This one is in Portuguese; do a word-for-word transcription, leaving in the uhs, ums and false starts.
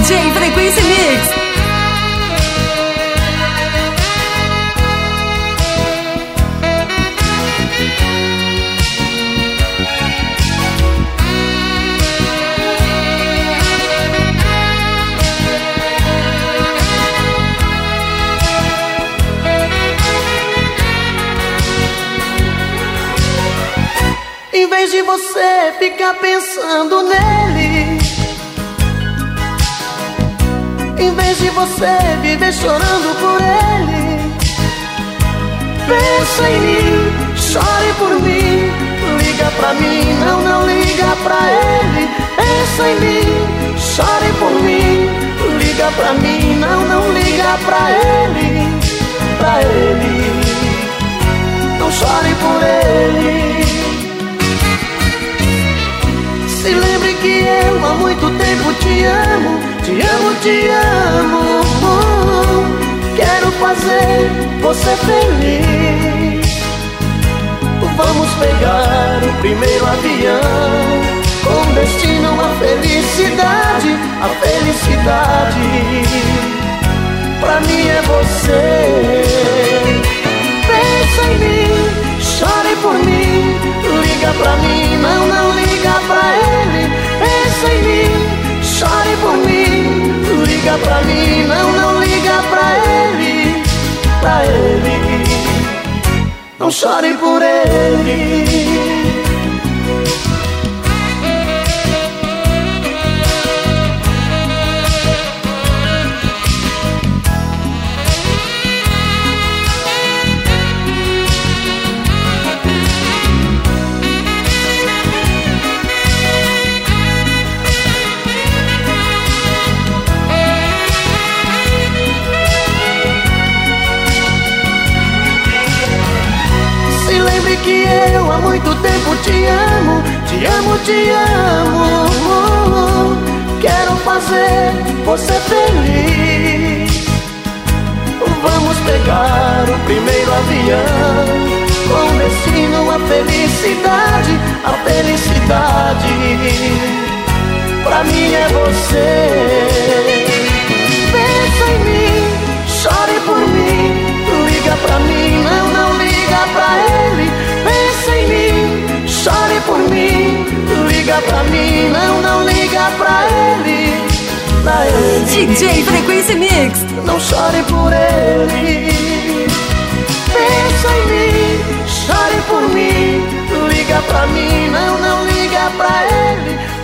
J Frequência Mix. Em vez de você ficar pensando nele, em vez de você viver chorando por ele, pensa em mim, chore por mim, liga pra mim, não, não liga pra ele. Pensa em mim, chore por mim, liga pra mim, não, não liga pra ele, pra ele, não chore por ele. Se lembre que eu há muito tempo te amo, te amo, te amo. Quero fazer você feliz. Vamos pegar o primeiro avião, com destino à felicidade, a felicidade. Pra mim é você. Pensa em mim, chore por mim, liga pra mim, não, não liga pra ele. Pensa em mim, chore por mim, liga pra mim, não, não liga pra ele, pra ele, não chore por ele. Que eu há muito tempo te amo, te amo, te amo. Quero fazer você feliz. Vamos pegar o primeiro avião, com destino à felicidade, a felicidade. Pra mim é você. Pensa em mim, chore por mim, liga pra mim, não, não liga pra ele. Pensa em mim, chore por mim, liga pra mim, não, não liga pra ele, pra ele. D J Frequência Mix. Não chore por ele. Pensa em mim, chore por mim, liga pra mim, não, não liga pra ele.